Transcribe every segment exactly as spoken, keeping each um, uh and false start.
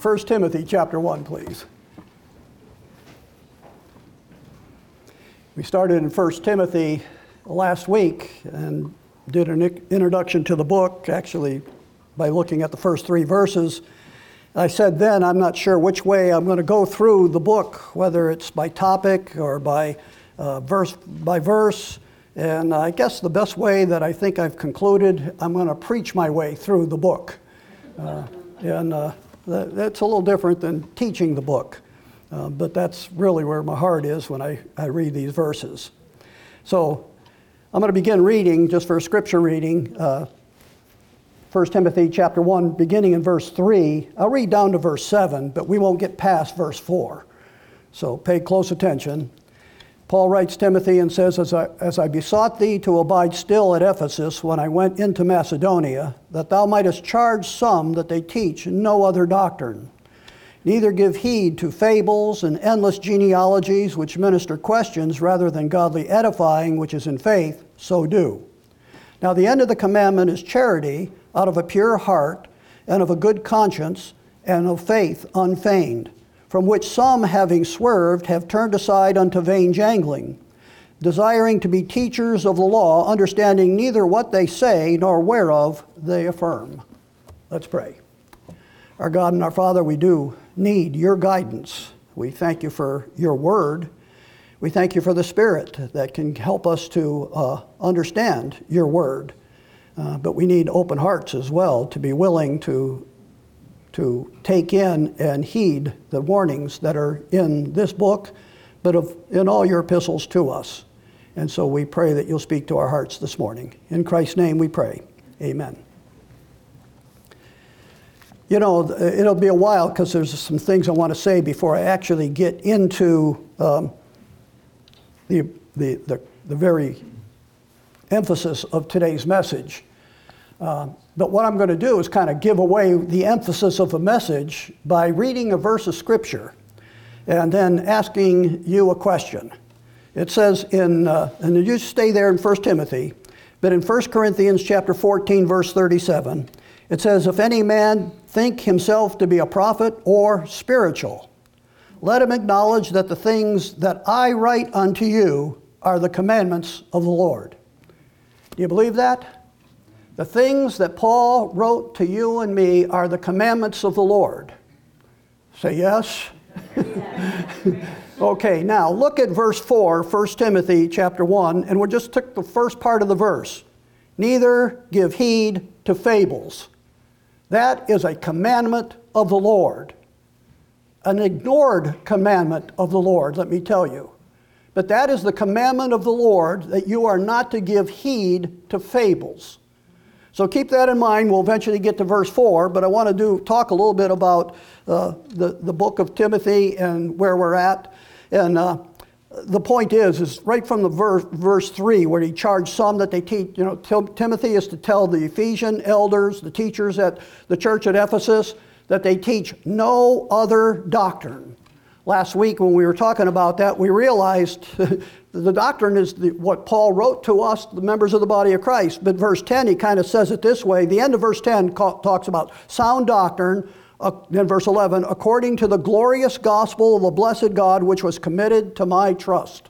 First Timothy chapter one, please. We started in First Timothy last week and did an introduction to the book, actually by looking at the first three verses. I said then, I'm not sure which way I'm going to go through the book, whether it's by topic or by uh, verse by verse. And I guess the best way that I think I've concluded, I'm going to preach my way through the book. Uh, and uh, that, that's a little different than teaching the book. Uh, but that's really where my heart is when I, I read these verses. So I'm going to begin reading, just for scripture reading, uh, First Timothy chapter one, beginning in verse three. I'll read down to verse seven, but we won't get past verse four. So pay close attention. Paul writes Timothy and says, as I, as I besought thee to abide still at Ephesus when I went into Macedonia, that thou mightest charge some that they teach no other doctrine. Neither give heed to fables and endless genealogies which minister questions rather than godly edifying which is in faith, so do. Now the end of the commandment is charity out of a pure heart and of a good conscience and of faith unfeigned, from which some, having swerved, have turned aside unto vain jangling, desiring to be teachers of the law, understanding neither what they say nor whereof they affirm. Let's pray. Our God and our Father, we do need your guidance. We thank you for your word. We thank you for the Spirit that can help us to uh, understand your word. Uh, but we need open hearts as well to be willing to to take in and heed the warnings that are in this book, but of, in all your epistles to us. And so we pray that you'll speak to our hearts this morning. In Christ's name we pray. Amen. You know, it'll be a while because there's some things I want to say before I actually get into um, the, the, the, the very emphasis of today's message. Uh, but what I'm going to do is kind of give away the emphasis of the message by reading a verse of Scripture and then asking you a question. It says in, uh, and you stay there in First Timothy, but in First Corinthians chapter fourteen, verse thirty-seven, it says, if any man think himself to be a prophet or spiritual, let him acknowledge that the things that I write unto you are the commandments of the Lord. Do you believe that? The things that Paul wrote to you and me are the commandments of the Lord. Say yes? Okay, now look at verse four, First Timothy chapter one, and we'll just take the first part of the verse. Neither give heed to fables. That is a commandment of the Lord. An ignored commandment of the Lord, let me tell you. But that is the commandment of the Lord, that you are not to give heed to fables. So keep that in mind. We'll eventually get to verse four, but I want to do talk a little bit about uh, the, the book of Timothy and where we're at. And uh, the point is, is right from the verse, verse three, where he charged some that they teach, you know, Tim, Timothy is to tell the Ephesian elders, the teachers at the church at Ephesus, that they teach no other doctrine. Last week when we were talking about that, we realized the doctrine is the, what Paul wrote to us, the members of the body of Christ. But verse ten, he kind of says it this way. The end of verse ten ca- talks about sound doctrine. Uh, then verse eleven, according to the glorious gospel of the blessed God, which was committed to my trust.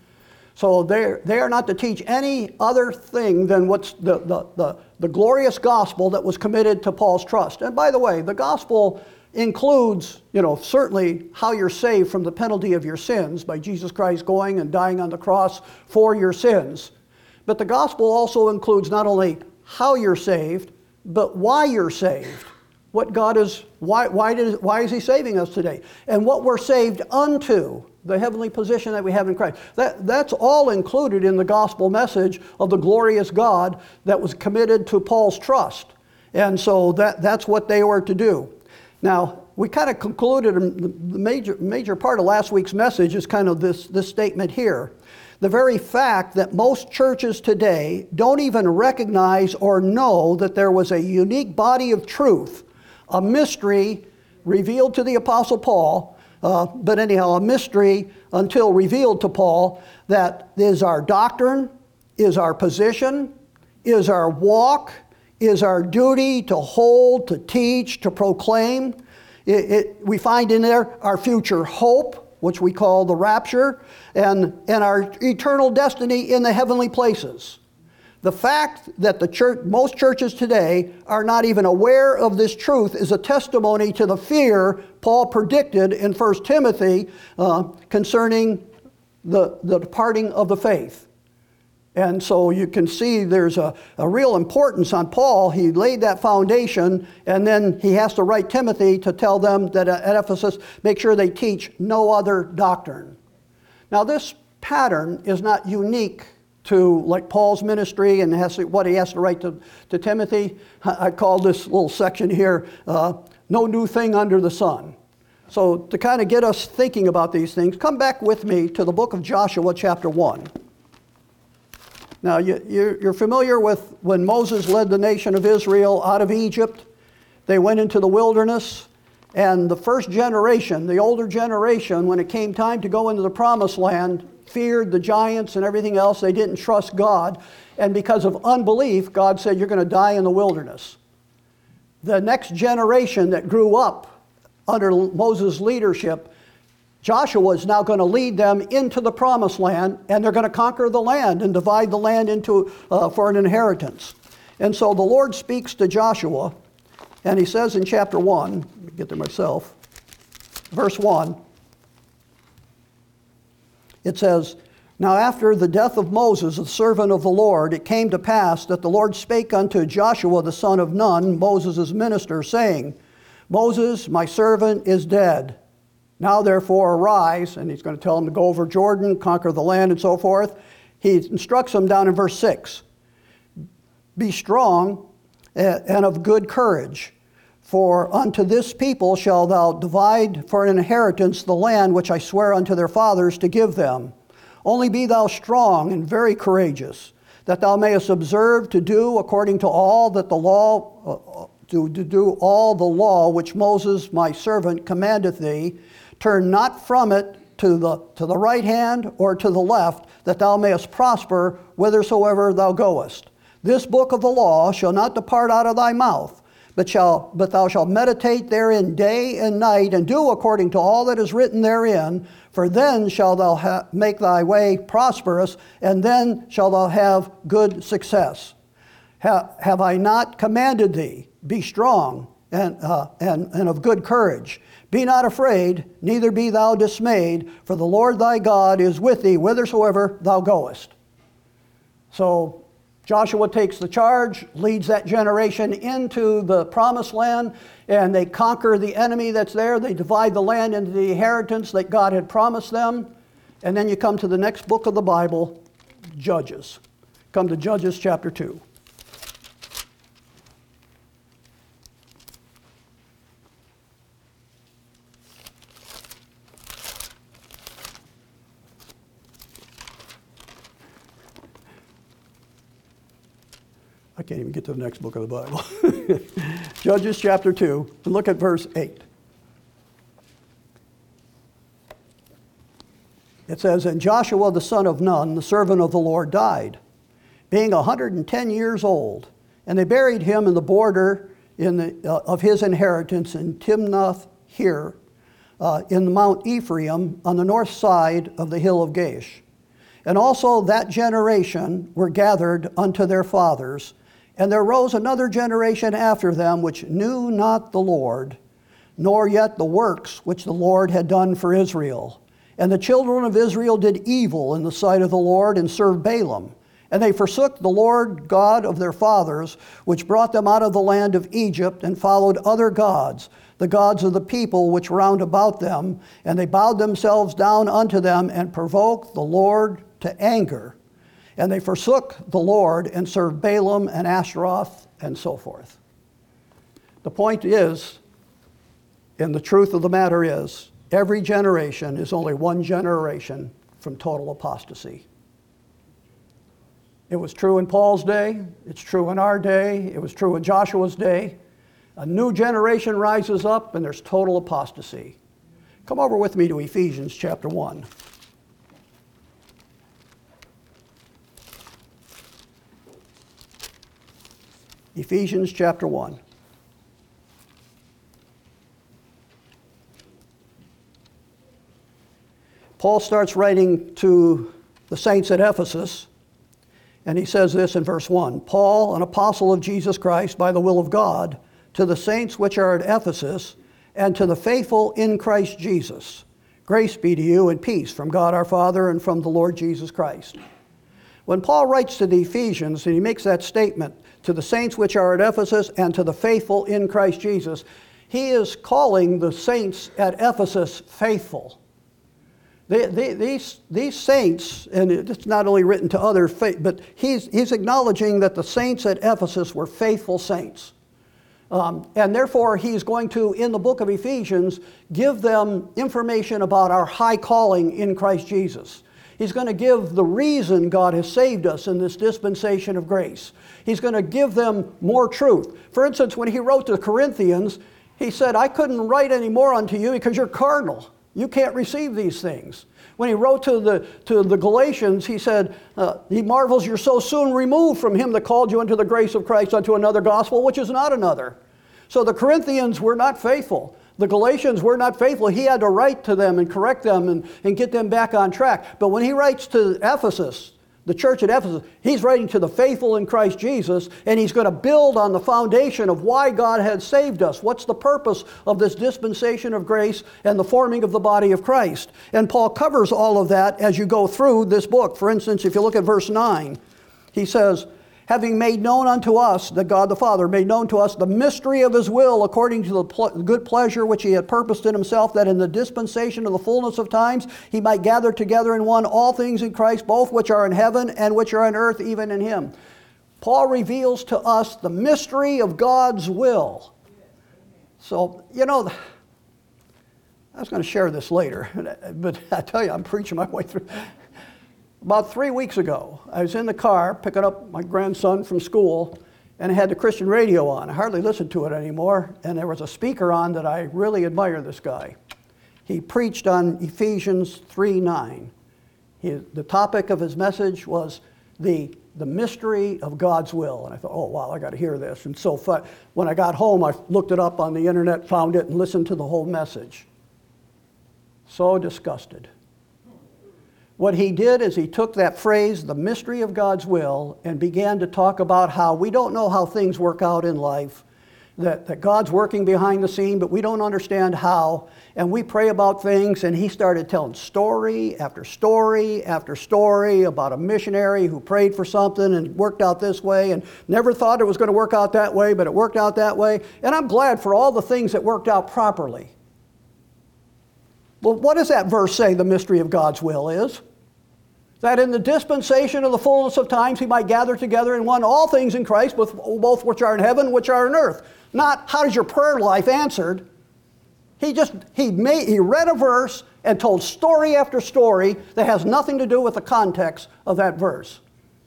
So they are not to teach any other thing than what's the, the, the, the glorious gospel that was committed to Paul's trust. And by the way, the gospel includes, you know, certainly how you're saved from the penalty of your sins by Jesus Christ going and dying on the cross for your sins. But the gospel also includes not only how you're saved, but why you're saved. What God is, why, why, did, why is he saving us today? And what we're saved unto, the heavenly position that we have in Christ. That, that's all included in the gospel message of the glorious God that was committed to Paul's trust. And so that, that's what they were to do. Now, we kind of concluded the major, major part of last week's message is kind of this, this statement here. The very fact that most churches today don't even recognize or know that there was a unique body of truth, a mystery revealed to the Apostle Paul, uh, but anyhow, a mystery until revealed to Paul, that is our doctrine, is our position, is our walk, is our duty to hold, to teach, to proclaim. It, it, we find in there our future hope, which we call the rapture, and, and our eternal destiny in the heavenly places. The fact that the church, most churches today are not even aware of this truth is a testimony to the fear Paul predicted in First Timothy uh, concerning the, the departing of the faith. And so you can see there's a, a real importance on Paul. He laid that foundation, and then he has to write Timothy to tell them that at Ephesus, make sure they teach no other doctrine. Now this pattern is not unique to like Paul's ministry and has to, what he has to write to, to Timothy. I call this little section here, uh, no new thing under the sun. So to kind of get us thinking about these things, come back with me to the book of Joshua chapter one. Now, you, you're familiar with when Moses led the nation of Israel out of Egypt. They went into the wilderness, and the first generation, the older generation, when it came time to go into the promised land, feared the giants and everything else. They didn't trust God, and because of unbelief, God said, you're going to die in the wilderness. The next generation that grew up under Moses' leadership, Joshua is now going to lead them into the promised land, and they're going to conquer the land and divide the land into uh, for an inheritance. And so the Lord speaks to Joshua, and he says in chapter one, let me get there myself, verse one, it says, now after the death of Moses, the servant of the Lord, it came to pass that the Lord spake unto Joshua the son of Nun, Moses' minister, saying, Moses, my servant, is dead. Now therefore arise, and he's going to tell him to go over Jordan, conquer the land, and so forth. He instructs him down in verse six. Be strong and of good courage, for unto this people shalt thou divide for an inheritance the land which I swear unto their fathers to give them. Only be thou strong and very courageous, that thou mayest observe to do according to all that the law, uh, to, to do all the law which Moses my servant commandeth thee. Turn not from it to the, to the right hand or to the left, that thou mayest prosper whithersoever thou goest. This book of the law shall not depart out of thy mouth, but, shall, but thou shalt meditate therein day and night, and do according to all that is written therein, for then shalt thou ha- make thy way prosperous, and then shalt thou have good success. Ha- have I not commanded thee? Be strong and, uh, and, and of good courage. Be not afraid, neither be thou dismayed, for the Lord thy God is with thee whithersoever thou goest. So Joshua takes the charge, leads that generation into the promised land, and they conquer the enemy that's there. They divide the land into the inheritance that God had promised them. And then you come to the next book of the Bible, Judges. Come to Judges chapter two. I can't even get to the next book of the Bible. Judges chapter two, and look at verse eight. It says, and Joshua the son of Nun, the servant of the Lord, died, being a hundred and ten years old. And they buried him in the border in the, uh, of his inheritance in Timnath here, uh, in the Mount Ephraim, on the north side of the hill of Gaish. And also that generation were gathered unto their fathers, and there rose another generation after them, which knew not the Lord, nor yet the works which the Lord had done for Israel. And the children of Israel did evil in the sight of the Lord, and served Balaam. And they forsook the Lord God of their fathers, which brought them out of the land of Egypt, and followed other gods, the gods of the people which round about them. And they bowed themselves down unto them, and provoked the Lord to anger. And they forsook the Lord, and served Balaam and Ashtaroth, and so forth. The point is, and the truth of the matter is, every generation is only one generation from total apostasy. It was true in Paul's day, it's true in our day, it was true in Joshua's day. A new generation rises up, and there's total apostasy. Come over with me to Ephesians chapter one. Ephesians chapter one. Paul starts writing to the saints at Ephesus, and he says this in verse one, Paul, an apostle of Jesus Christ by the will of God, to the saints which are at Ephesus, and to the faithful in Christ Jesus. Grace be to you and peace from God our Father and from the Lord Jesus Christ. When Paul writes to the Ephesians, and he makes that statement, to the saints which are at Ephesus and to the faithful in Christ Jesus, he is calling the saints at Ephesus faithful. They, they, these, these saints, and it's not only written to other faith, but he's, he's acknowledging that the saints at Ephesus were faithful saints. Um, and therefore, he's going to, in the book of Ephesians, give them information about our high calling in Christ Jesus. He's going to give the reason God has saved us in this dispensation of grace. He's going to give them more truth. For instance, when he wrote to the Corinthians, he said, I couldn't write any more unto you because you're carnal. You can't receive these things. When he wrote to the, to the Galatians, he said, uh, he marvels you're so soon removed from him that called you into the grace of Christ unto another gospel, which is not another. So the Corinthians were not faithful. The Galatians were not faithful. He had to write to them and correct them and, and get them back on track. But when he writes to Ephesus, the church at Ephesus, he's writing to the faithful in Christ Jesus, and he's going to build on the foundation of why God had saved us. What's the purpose of this dispensation of grace and the forming of the body of Christ? And Paul covers all of that as you go through this book. For instance, if you look at verse nine, he says, having made known unto us, that God the Father made known to us the mystery of his will according to the pl- good pleasure which he had purposed in himself, that in the dispensation of the fullness of times he might gather together in one all things in Christ, both which are in heaven and which are on earth, even in him. Paul reveals to us the mystery of God's will. So, you know, I was going to share this later, but I tell you, I'm preaching my way through. About three weeks ago, I was in the car picking up my grandson from school, and I had the Christian radio on. I hardly listened to it anymore, and there was a speaker on that I really admire this guy. He preached on Ephesians three nine. He, the topic of his message was the, the mystery of God's will. And I thought, oh, wow, I got to hear this. And so far, when I got home, I looked it up on the internet, found it, and listened to the whole message. So disgusted. What he did is he took that phrase, the mystery of God's will, and began to talk about how we don't know how things work out in life, that, that God's working behind the scene, but we don't understand how, and we pray about things, and he started telling story after story after story about a missionary who prayed for something and it worked out this way, and never thought it was going to work out that way, but it worked out that way, and I'm glad for all the things that worked out properly. Well, what does that verse say the mystery of God's will is? That in the dispensation of the fullness of times he might gather together in one all things in Christ, both which are in heaven, which are in earth. Not how does your prayer life answered. He just, he made, he read a verse and told story after story that has nothing to do with the context of that verse.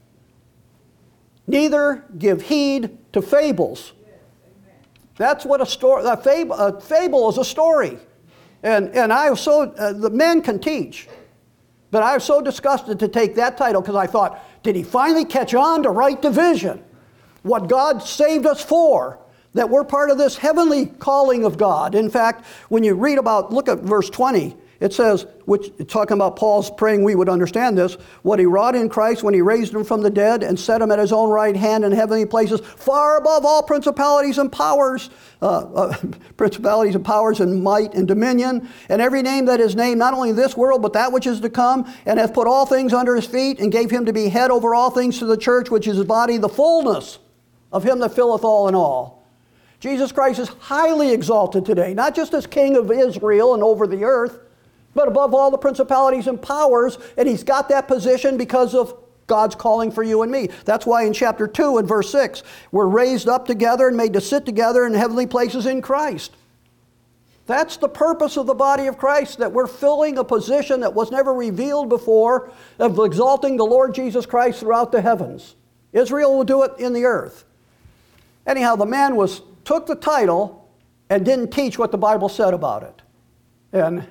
Neither give heed to fables. That's what a story, a fable, a fable is a story. And, and I was so, uh, the men can teach. But I was so disgusted to take that title because I thought, did he finally catch on to right division? What God saved us for, that we're part of this heavenly calling of God. In fact, when you read about, look at verse twenty, it says, which talking about Paul's praying we would understand this, what he wrought in Christ when he raised him from the dead and set him at his own right hand in heavenly places, far above all principalities and powers, uh, uh, principalities and powers and might and dominion, and every name that is named, not only in this world, but that which is to come, and hath put all things under his feet, and gave him to be head over all things to the church, which is his body, the fullness of him that filleth all in all. Jesus Christ is highly exalted today, not just as King of Israel and over the earth, but above all the principalities and powers, and he's got that position because of God's calling for you and me. That's why in chapter two and verse six, we're raised up together and made to sit together in heavenly places in Christ. That's the purpose of the body of Christ, that we're filling a position that was never revealed before of exalting the Lord Jesus Christ throughout the heavens. Israel will do it in the earth. Anyhow, the man was took the title and didn't teach what the Bible said about it. And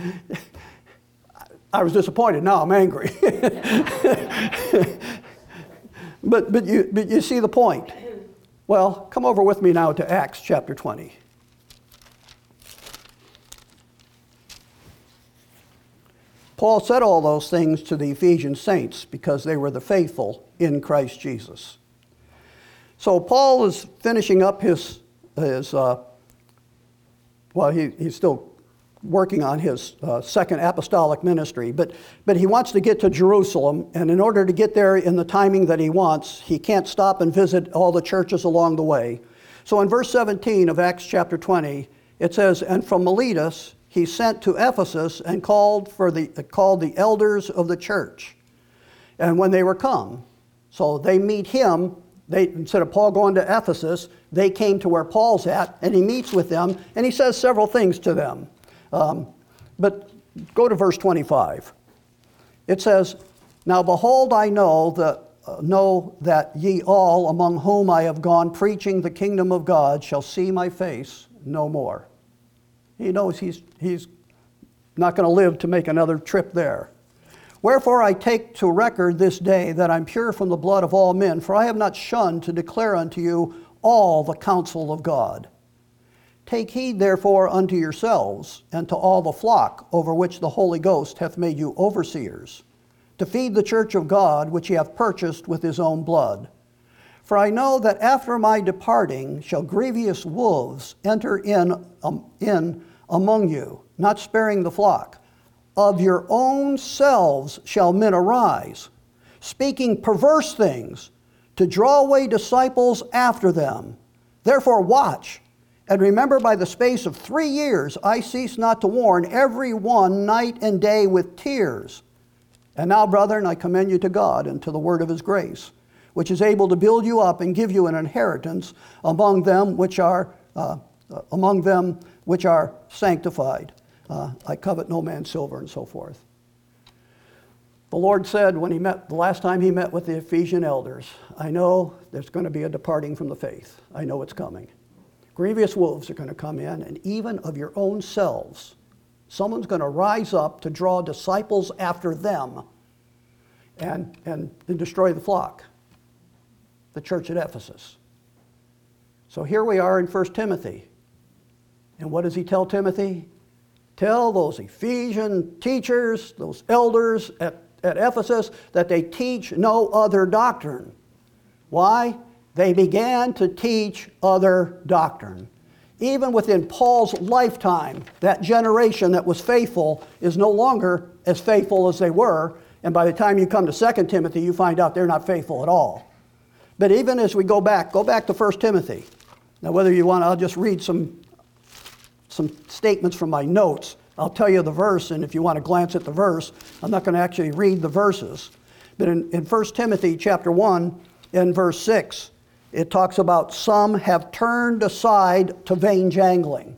I was disappointed. Now I'm angry. but, but, you, but you see the point. Well, come over with me now to Acts chapter twenty. Paul said all those things to the Ephesian saints because they were the faithful in Christ Jesus. So Paul is finishing up his, his uh, well, he, he's still working on his uh, second apostolic ministry, but, but he wants to get to Jerusalem, and in order to get there in the timing that he wants, he can't stop and visit all the churches along the way. So in verse seventeen of Acts chapter twenty, it says, "And from Miletus he sent to Ephesus and called for the called the elders of the church. And when they were come," so they meet him. They, instead of Paul going to Ephesus, they came to where Paul's at, and he meets with them, and he says several things to them. Um, but go to verse twenty-five. It says, "Now behold, I know that uh, know that ye all among whom I have gone preaching the kingdom of God shall see my face no more." He knows he's he's not going to live to make another trip there. "Wherefore I take to record this day that I'm pure from the blood of all men, for I have not shunned to declare unto you all the counsel of God. Take heed therefore unto yourselves and to all the flock over which the Holy Ghost hath made you overseers, to feed the church of God which he hath purchased with his own blood. For I know that after my departing shall grievous wolves enter in, um, in among you, not sparing the flock. Of your own selves shall men arise, speaking perverse things, to draw away disciples after them. Therefore watch, and remember by the space of three years I cease not to warn every one night and day with tears. And now, brethren, I commend you to God and to the word of his grace, which is able to build you up and give you an inheritance among them which are uh, among them which are sanctified. Uh, I covet no man's silver," and so forth. The Lord said when he met, the last time he met with the Ephesian elders, "I know there's going to be a departing from the faith. I know it's coming. Grievous wolves are going to come in, and even of your own selves, someone's going to rise up to draw disciples after them and, and, and destroy the flock." The church at Ephesus. So here we are in First Timothy. And what does he tell Timothy? Tell those Ephesian teachers, those elders at, at Ephesus, that they teach no other doctrine. Why? They began to teach other doctrine. Even within Paul's lifetime, that generation that was faithful is no longer as faithful as they were. And by the time you come to Second Timothy, you find out they're not faithful at all. But even as we go back, go back to First Timothy. Now whether you want, I'll just read some, some statements from my notes. I'll tell you the verse, and if you want to glance at the verse, I'm not going to actually read the verses. But in, in First Timothy chapter one, in verse six, it talks about some have turned aside to vain jangling.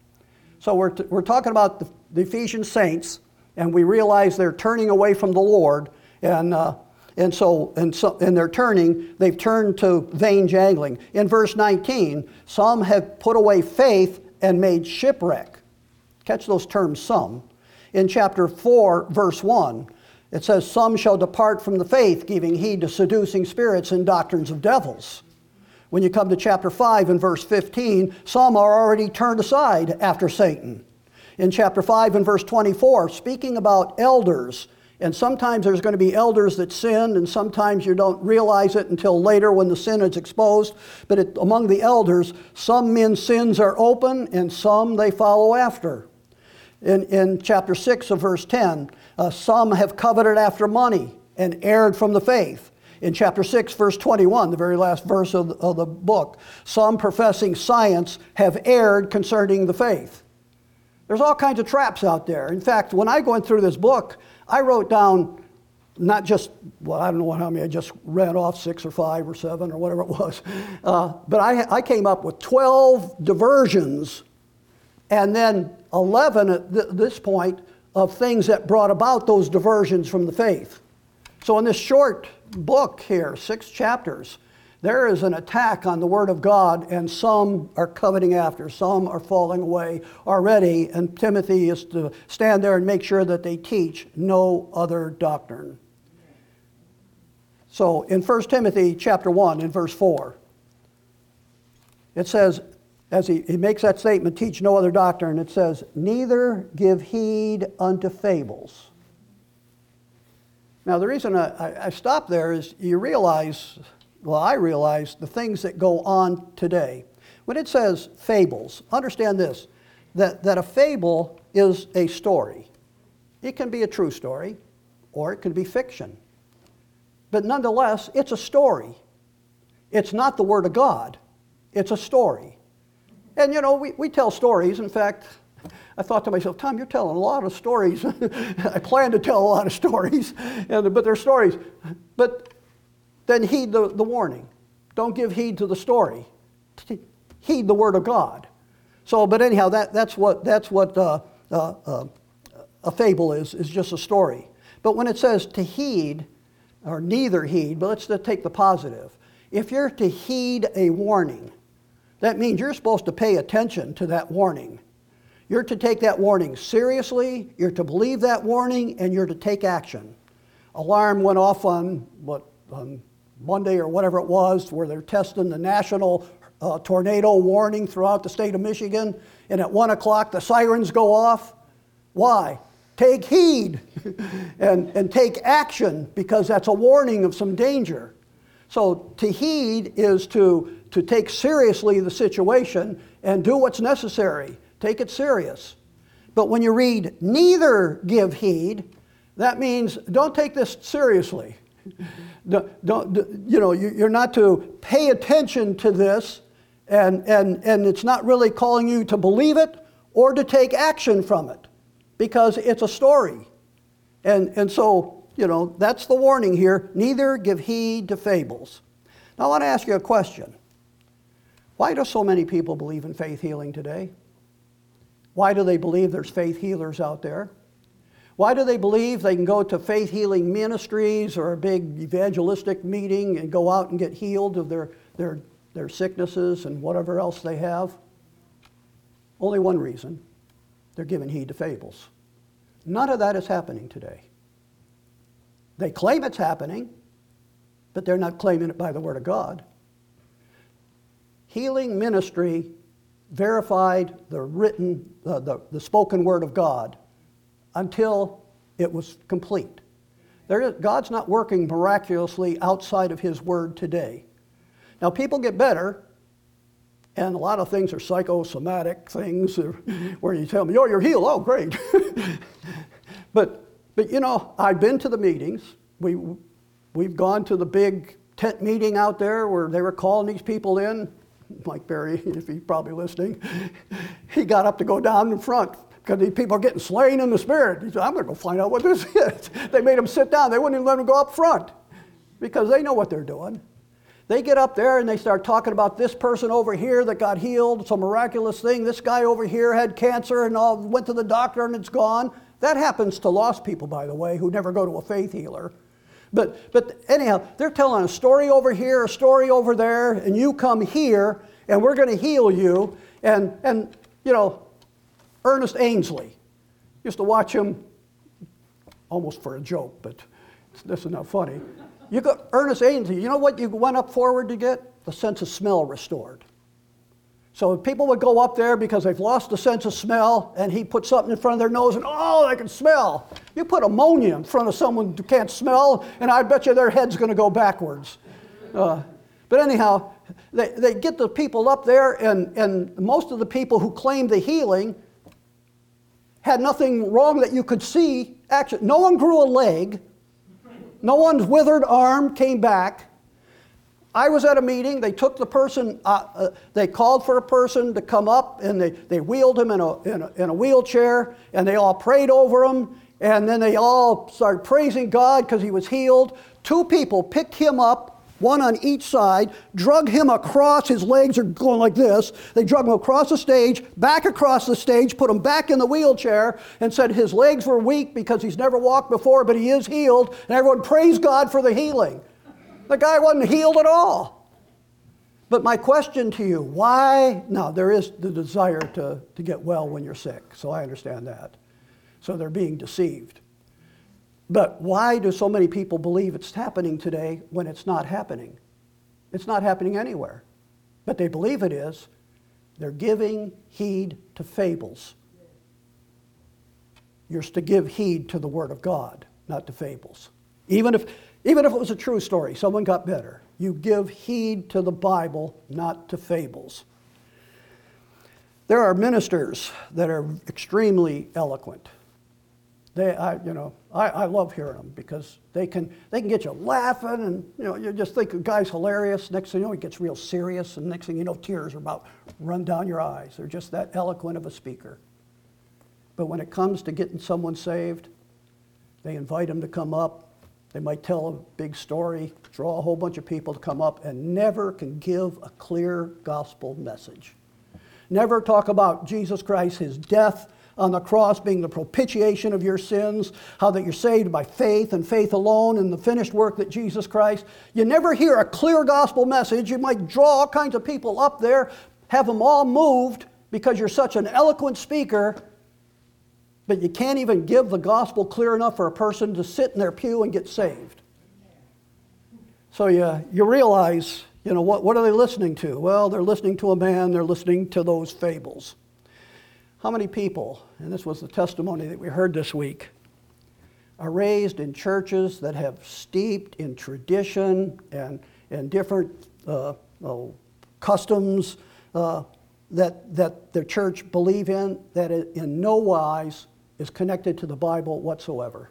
So we're, t- we're talking about the, the Ephesian saints, and we realize they're turning away from the Lord, and uh, And so, and so, in their turning, they've turned to vain jangling. In verse nineteen, some have put away faith and made shipwreck. Catch those terms, some. In chapter four, verse one, it says, "Some shall depart from the faith, giving heed to seducing spirits and doctrines of devils." When you come to chapter five and verse fifteen, some are already turned aside after Satan. In chapter five and verse twenty-four, speaking about elders, and sometimes there's going to be elders that sin, and sometimes you don't realize it until later when the sin is exposed. But it, among the elders, some men's sins are open, and some they follow after. In, in chapter six of verse ten, uh, some have coveted after money and erred from the faith. In chapter six, verse twenty-one, the very last verse of the, of the book, some professing science have erred concerning the faith. There's all kinds of traps out there. In fact, when I went through this book, I wrote down not just, well, I don't know how many, I just read off six or five or seven or whatever it was. Uh, but I, I came up with twelve diversions and then eleven at th- this point of things that brought about those diversions from the faith. So in this short book here, six chapters, there is an attack on the Word of God, and some are coveting after, some are falling away already, and Timothy is to stand there and make sure that they teach no other doctrine. So in First Timothy chapter one, in verse four, it says, as he, he makes that statement, teach no other doctrine, it says, "Neither give heed unto fables." Now, the reason I, I stop there is you realize, well, I realize the things that go on today. When it says fables, understand this, that, that a fable is a story. It can be a true story, or it can be fiction. But nonetheless, it's a story. It's not the Word of God. It's a story. And, you know, we, we tell stories. In fact, I thought to myself, Tom, you're telling a lot of stories. I plan to tell a lot of stories, and, but they're stories. But then heed the, the warning. Don't give heed to the story. Heed the Word of God. So, but anyhow, that, that's what, that's what uh, uh, uh, a fable is, is just a story. But when it says to heed, or neither heed, but let's just take the positive. If you're to heed a warning, that means you're supposed to pay attention to that warning. You're to take that warning seriously, you're to believe that warning, and you're to take action. Alarm went off on, what, on Monday or whatever it was, where they're testing the national uh, tornado warning throughout the state of Michigan, and at one o'clock the sirens go off. Why? Take heed and, and take action, because that's a warning of some danger. So to heed is to, to take seriously the situation and do what's necessary. Take it serious. But when you read neither give heed, that means don't take this seriously. don't, don't, you know, you're not to pay attention to this, and, and, and it's not really calling you to believe it or to take action from it, because it's a story. And, and so, you know, that's the warning here. Neither give heed to fables. Now I want to ask you a question. Why do so many people believe in faith healing today? Why do they believe there's faith healers out there? Why do they believe they can go to faith healing ministries or a big evangelistic meeting and go out and get healed of their, their, their sicknesses and whatever else they have? Only one reason. They're giving heed to fables. None of that is happening today. They claim it's happening, but they're not claiming it by the Word of God. Healing ministry verified the written, uh, the, the spoken Word of God until it was complete. There is, God's not working miraculously outside of His Word today. Now, people get better, and a lot of things are psychosomatic things where you tell me, oh, you're healed, oh, great. but, but, you know, I've been to the meetings. We, we've gone to the big tent meeting out there where they were calling these people in. Mike Berry, if he's probably listening, he got up to go down in front because these people are getting slain in the Spirit. He said, I'm going to go find out what this is. They made him sit down. They wouldn't even let him go up front because they know what they're doing. They get up there and they start talking about this person over here that got healed, some miraculous thing. This guy over here had cancer and all, went to the doctor and it's gone. That happens to lost people, by the way, who never go to a faith healer. But, but anyhow, they're telling a story over here, a story over there, and you come here, and we're going to heal you. And, and, you know, Ernest Ainsley, used to watch him almost for a joke, but this is not funny. You got Ernest Ainsley, you know what you went up forward to get? The sense of smell restored. So people would go up there because they've lost the sense of smell, and he put something in front of their nose, and oh, they can smell. You put ammonia in front of someone who can't smell, and I bet you their head's going to go backwards. Uh, but anyhow, they, they get the people up there, and, and most of the people who claimed the healing had nothing wrong that you could see. Actually, no one grew a leg. No one's withered arm came back. I was at a meeting, they took the person, uh, uh, they called for a person to come up, and they, they wheeled him in a, in, a, in a wheelchair, and they all prayed over him, and then they all started praising God because he was healed. Two people picked him up, one on each side, drug him across, his legs are going like this, they drug him across the stage, back across the stage, put him back in the wheelchair, and said his legs were weak because he's never walked before, but he is healed, and everyone praised God for the healing. The guy wasn't healed at all. But my question to you, why? Now, there is the desire to, to get well when you're sick, so I understand that. So they're being deceived. But why do so many people believe it's happening today when it's not happening? It's not happening anywhere. But they believe it is. They're giving heed to fables. You're to give heed to the Word of God, not to fables. Even if, even if it was a true story, someone got better. You give heed to the Bible, not to fables. There are ministers that are extremely eloquent. They, I, you know, I, I love hearing them because they can, they can get you laughing, and you know, you just think the guy's hilarious. Next thing you know, he gets real serious, and next thing you know, tears are about to run down your eyes. They're just that eloquent of a speaker. But when it comes to getting someone saved, they invite them to come up. They might tell a big story, draw a whole bunch of people to come up, and never can give a clear gospel message. Never talk about Jesus Christ, his death on the cross being the propitiation of your sins, how that you're saved by faith and faith alone in the finished work that Jesus Christ. You never hear a clear gospel message. You might draw all kinds of people up there, have them all moved because you're such an eloquent speaker, but you can't even give the gospel clear enough for a person to sit in their pew and get saved. So you, you realize, you know, what, what are they listening to? Well, they're listening to a man, they're listening to those fables. How many people, and this was the testimony that we heard this week, are raised in churches that have steeped in tradition and, and different uh, oh, customs uh, that, that their church believe in, that it in no wise is connected to the Bible whatsoever.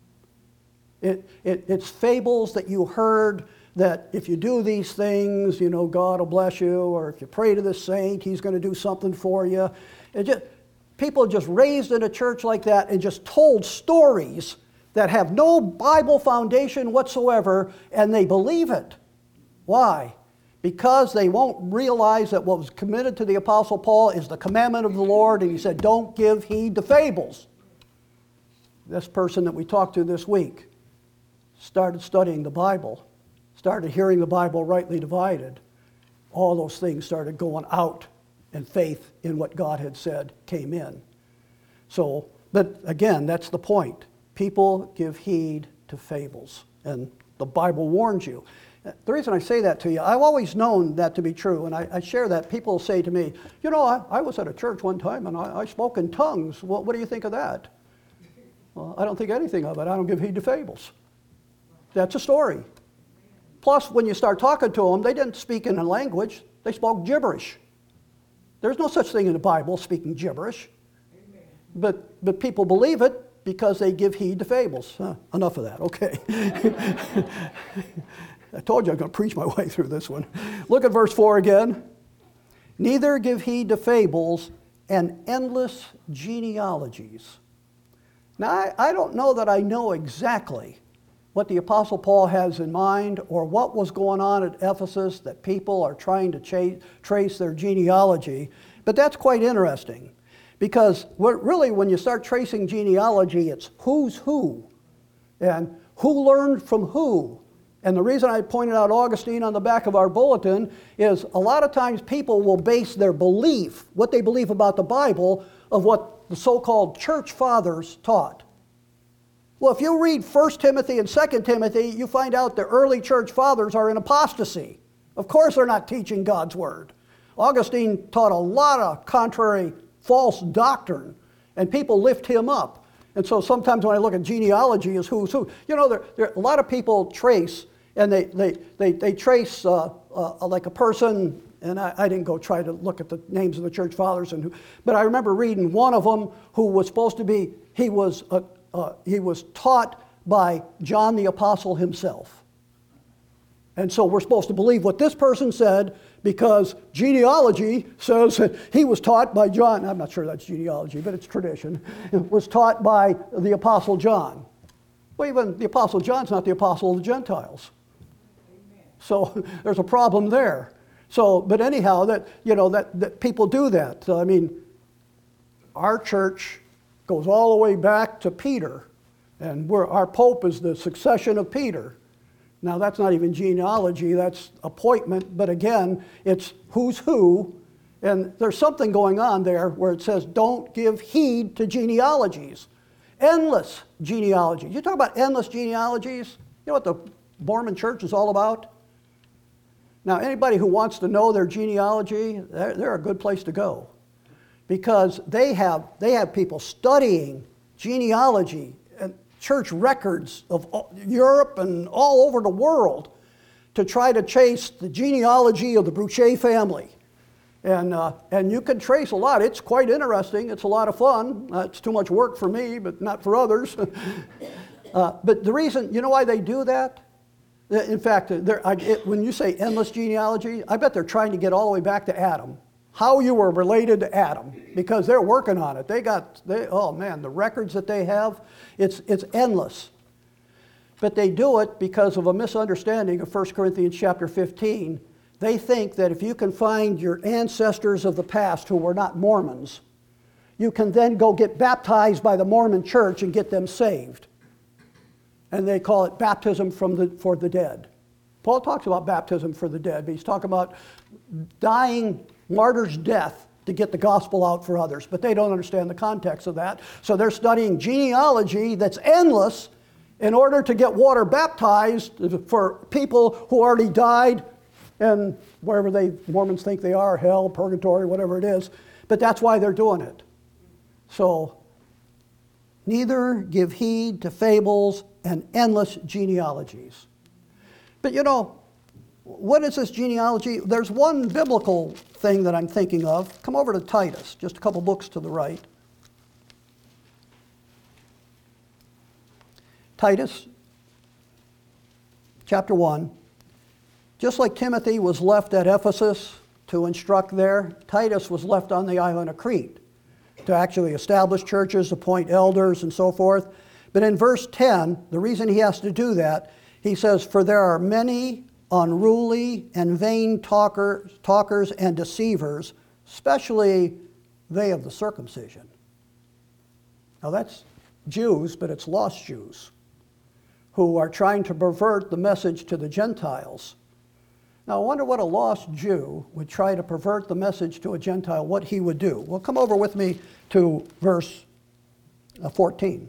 It, it, it's fables that you heard that if you do these things, you know, God will bless you, or if you pray to the saint, he's going to do something for you. It just, people are just raised in a church like that and just told stories that have no Bible foundation whatsoever, and they believe it. Why? Because they won't realize that what was committed to the Apostle Paul is the commandment of the Lord, and he said, don't give heed to fables. This person that we talked to this week started studying the Bible, started hearing the Bible rightly divided. All those things started going out, and faith in what God had said came in. So, but again, that's the point. People give heed to fables, and the Bible warns you. The reason I say that to you, I've always known that to be true, and I, I share that. People say to me, you know, I, I was at a church one time, and I, I spoke in tongues. Well, what do you think of that? Well, I don't think anything of it. I don't give heed to fables. That's a story. Plus, when you start talking to them, they didn't speak in a language. They spoke gibberish. There's no such thing in the Bible, speaking gibberish. Amen. But, but people believe it because they give heed to fables. Huh, enough of that, okay. I told you I'm going to preach my way through this one. Look at verse four again. Neither give heed to fables and endless genealogies. Now, I, I don't know that I know exactly what the Apostle Paul has in mind or what was going on at Ephesus that people are trying to cha- trace their genealogy, but that's quite interesting because what, really when you start tracing genealogy, it's who's who and who learned from who. And the reason I pointed out Augustine on the back of our bulletin is a lot of times people will base their belief, what they believe about the Bible, of what the so-called church fathers taught. Well, if you read First Timothy and Second Timothy, you find out the early church fathers are in apostasy. Of course they're not teaching God's word. Augustine taught a lot of contrary, false doctrine, and people lift him up. And so sometimes when I look at genealogy as who's who, you know, there, there, a lot of people trace, and they, they, they, they trace uh, uh, like a person, and I, I didn't go try to look at the names of the church fathers, and who, but I remember reading one of them who was supposed to be, he was, a, uh, he was taught by John the Apostle himself. And so we're supposed to believe what this person said because genealogy says that he was taught by John. I'm not sure that's genealogy, but it's tradition. It was taught by the Apostle John. Well, even the Apostle John's not the apostle of the Gentiles. Amen. So there's a problem there. So, but anyhow, that, you know, that, that people do that. So, I mean, our church goes all the way back to Peter, and we're, our Pope is the succession of Peter. Now, that's not even genealogy, that's appointment, but again, it's who's who, and there's something going on there where it says, don't give heed to genealogies. Endless genealogies. You talk about endless genealogies, you know what the Mormon church is all about? Now, anybody who wants to know their genealogy, they're, they're a good place to go, because they have, they have people studying genealogy and church records of Europe and all over the world to try to trace the genealogy of the Boucher family. And, uh, and you can trace a lot. It's quite interesting. It's a lot of fun. Uh, it's too much work for me, but not for others. uh, but the reason, you know why they do that? In fact, I, it, when you say endless genealogy, I bet they're trying to get all the way back to Adam. How you were related to Adam, because they're working on it. They got, they, oh man, the records that they have, it's, it's endless. But they do it because of a misunderstanding of First Corinthians chapter fifteen. They think that if you can find your ancestors of the past who were not Mormons, you can then go get baptized by the Mormon church and get them saved. And they call it baptism from the, for the dead. Paul talks about baptism for the dead, but he's talking about dying martyr's death to get the gospel out for others. But they don't understand the context of that. So they're studying genealogy that's endless in order to get water baptized for people who already died and wherever they Mormons think they are, hell, purgatory, whatever it is. But that's why they're doing it. So, neither give heed to fables and endless genealogies. But you know, what is this genealogy? There's one biblical thing that I'm thinking of. Come over to Titus, just a couple books to the right. Titus, chapter one. Just like Timothy was left at Ephesus to instruct there, Titus was left on the island of Crete to actually establish churches, appoint elders, and so forth. But in verse ten, the reason he has to do that, he says, "For there are many unruly and vain talker, talkers and deceivers, especially they of the circumcision." Now that's Jews, but it's lost Jews who are trying to pervert the message to the Gentiles. Now I wonder what a lost Jew would try to pervert the message to a Gentile, what he would do. Well, come over with me to verse fourteen.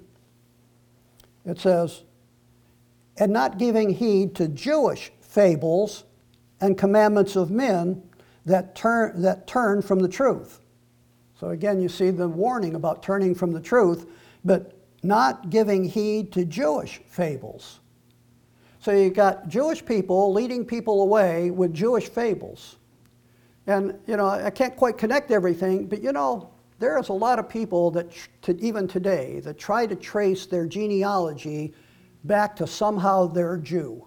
It says, "And not giving heed to Jewish fables and commandments of men that turn, that turn from the truth." So again, you see the warning about turning from the truth, but not giving heed to Jewish fables. So you got Jewish people leading people away with Jewish fables. And, you know, I can't quite connect everything, but, you know, there is a lot of people that, to, even today, that try to trace their genealogy back to somehow they're a Jew.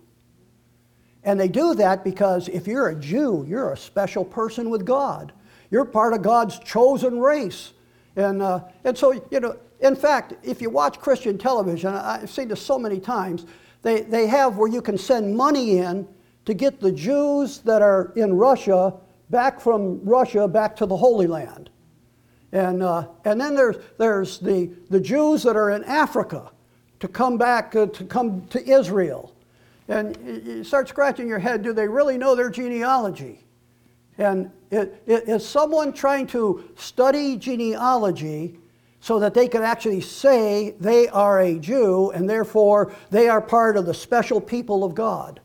And they do that because if you're a Jew, you're a special person with God. You're part of God's chosen race. And, uh, and so, you know, in fact, if you watch Christian television, I've seen this so many times, They, they have where you can send money in to get the Jews that are in Russia back from Russia back to the Holy Land. And, uh, and then there's, there's the, the Jews that are in Africa to come back, uh, to come to Israel. And you start scratching your head, do they really know their genealogy? And it, it, is someone trying to study genealogy so that they can actually say they are a Jew and therefore they are part of the special people of God?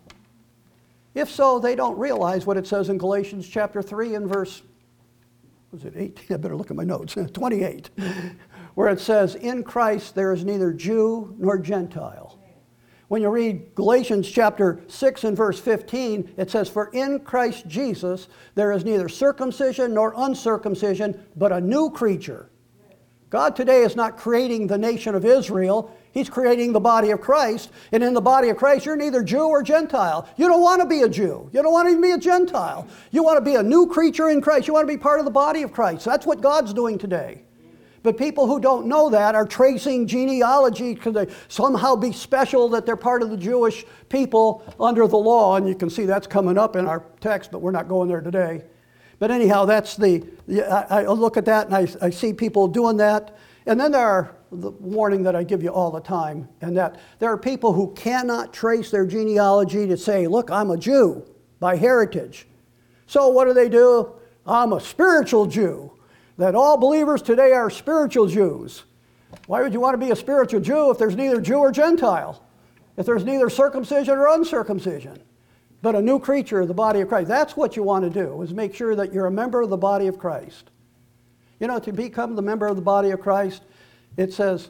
If so, they don't realize what it says in Galatians chapter three and verse, was it eighteen? I better look at my notes, twenty-eight, where it says, "In Christ there is neither Jew nor Gentile." When you read Galatians chapter six and verse fifteen, it says, "For in Christ Jesus there is neither circumcision nor uncircumcision, but a new creature." God today is not creating the nation of Israel. He's creating the body of Christ. And in the body of Christ, you're neither Jew or Gentile. You don't want to be a Jew. You don't want to even be a Gentile. You want to be a new creature in Christ. You want to be part of the body of Christ. That's what God's doing today. But people who don't know that are tracing genealogy because they somehow be special that they're part of the Jewish people under the law. And you can see that's coming up in our text, but we're not going there today. But anyhow, that's the, I, I look at that and I, I see people doing that. And then there are the warning that I give you all the time, and that there are people who cannot trace their genealogy to say, look, I'm a Jew by heritage. So what do they do? I'm a spiritual Jew. That all believers today are spiritual Jews. Why would you want to be a spiritual Jew if there's neither Jew or Gentile? If there's neither circumcision or uncircumcision? But a new creature of the body of Christ. That's what you want to do, is make sure that you're a member of the body of Christ. You know, to become the member of the body of Christ, it says,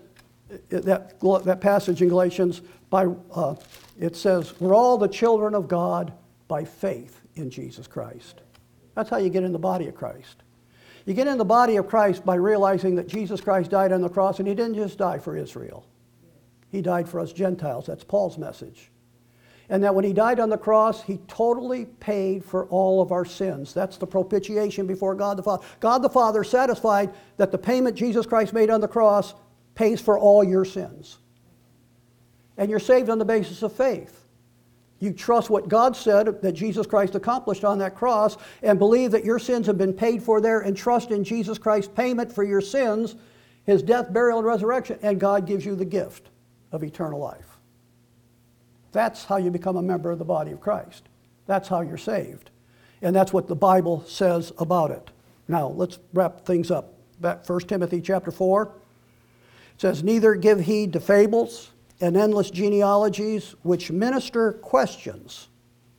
that, that passage in Galatians, by, uh, it says, we're all the children of God by faith in Jesus Christ. That's how you get in the body of Christ. You get in the body of Christ by realizing that Jesus Christ died on the cross, and he didn't just die for Israel. He died for us Gentiles. That's Paul's message. And that when he died on the cross, he totally paid for all of our sins. That's the propitiation before God the Father. God the Father satisfied that the payment Jesus Christ made on the cross pays for all your sins. And you're saved on the basis of faith. You trust what God said that Jesus Christ accomplished on that cross and believe that your sins have been paid for there and trust in Jesus Christ's payment for your sins, his death, burial, and resurrection, and God gives you the gift of eternal life. That's how you become a member of the body of Christ. That's how you're saved. And that's what the Bible says about it. Now, let's wrap things up. Back First Timothy chapter four. It says, neither give heed to fables and endless genealogies which minister questions.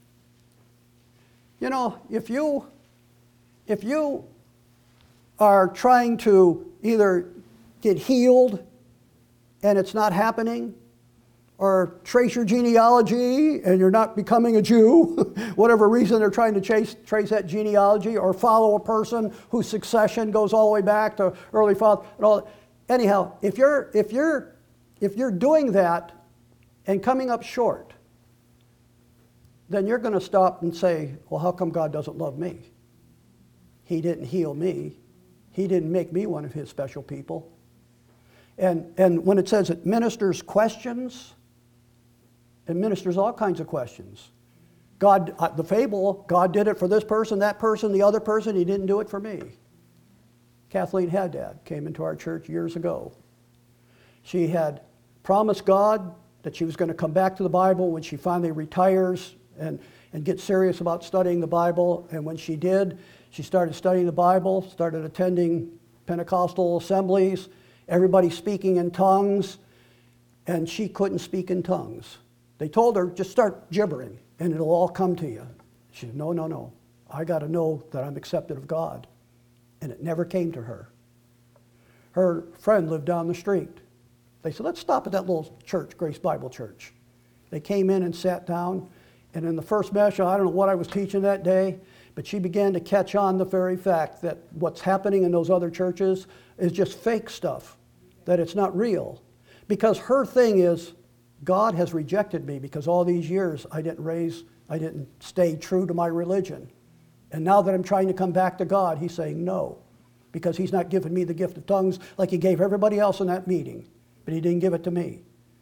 You know, if you, if you are trying to either get healed and it's not happening, or trace your genealogy and you're not becoming a Jew, whatever reason they're trying to chase, trace that genealogy, or follow a person whose succession goes all the way back to early father and all that. Anyhow, if you're, if you're, if you're doing that and coming up short, then you're going to stop and say, well, how come God doesn't love me? He didn't heal me. He didn't make me one of his special people. And, and when it says it ministers questions, it ministers all kinds of questions. God, uh, the fable, God did it for this person, that person, the other person, he didn't do it for me. Kathleen Haddad came into our church years ago. She had promised God that she was going to come back to the Bible when she finally retires and, and get serious about studying the Bible. And when she did, she started studying the Bible, started attending Pentecostal assemblies, everybody speaking in tongues, and she couldn't speak in tongues. They told her, just start gibbering, and it'll all come to you. She said, no, no, no. I got to know that I'm accepted of God. And it never came to her. Her friend lived down the street. They said, let's stop at that little church, Grace Bible Church. They came in and sat down, and in the first message, I don't know what I was teaching that day, but she began to catch on the very fact that what's happening in those other churches is just fake stuff, that it's not real. Because her thing is, God has rejected me because all these years I didn't raise, I didn't stay true to my religion. And now that I'm trying to come back to God, he's saying no, because he's not giving me the gift of tongues like he gave everybody else in that meeting, but he didn't give it to me.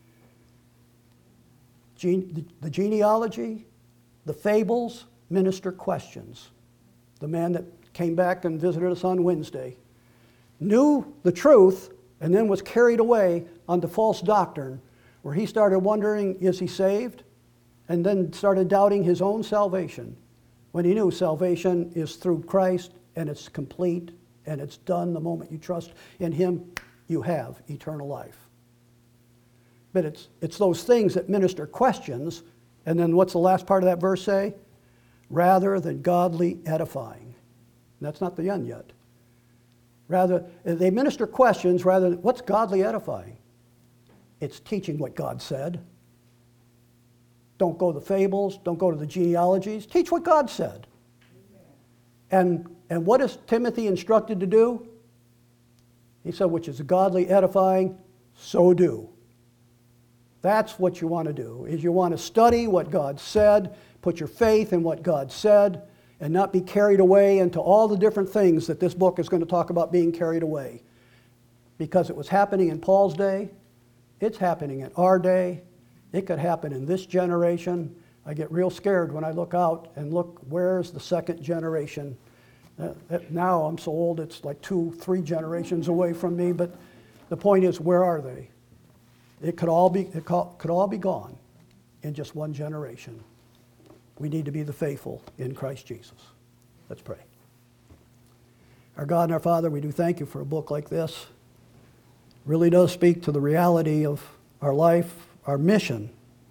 Gene, the, the genealogy, the fables, minister questions. The man that came back and visited us on Wednesday knew the truth and then was carried away onto false doctrine, where he started wondering, is he saved? And then started doubting his own salvation, when he knew salvation is through Christ and it's complete and it's done the moment you trust in him, you have eternal life. But it's, it's those things that minister questions, and then what's the last part of that verse say? Rather than godly edifying. That's not the end yet. Rather, they minister questions rather than, what's godly edifying? It's teaching what God said. Don't go to the fables, don't go to the genealogies. Teach what God said. And, and what is Timothy instructed to do? He said, which is godly edifying, so do. That's what you want to do, is you want to study what God said, put your faith in what God said, and not be carried away into all the different things that this book is going to talk about being carried away. Because it was happening in Paul's day, it's happening in our day, it could happen in this generation. I get real scared when I look out and look, where's the second generation? Uh, now I'm so old, it's like two, three generations away from me, but the point is, where are they? It could all be, it could all be gone in just one generation. We need to be the faithful in Christ Jesus. Let's pray. Our God and our Father, we do thank you for a book like this. It really does speak to the reality of our life, our mission.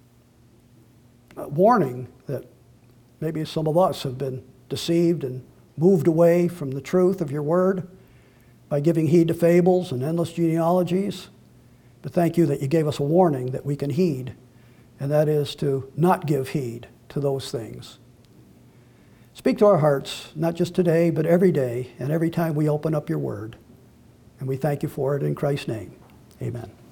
A warning that maybe some of us have been deceived and moved away from the truth of your word by giving heed to fables and endless genealogies But thank you that you gave us a warning that we can heed, and that is to not give heed to those things. Speak to our hearts, not just today, but every day and every time we open up your word. And we thank you for it in Christ's name. Amen.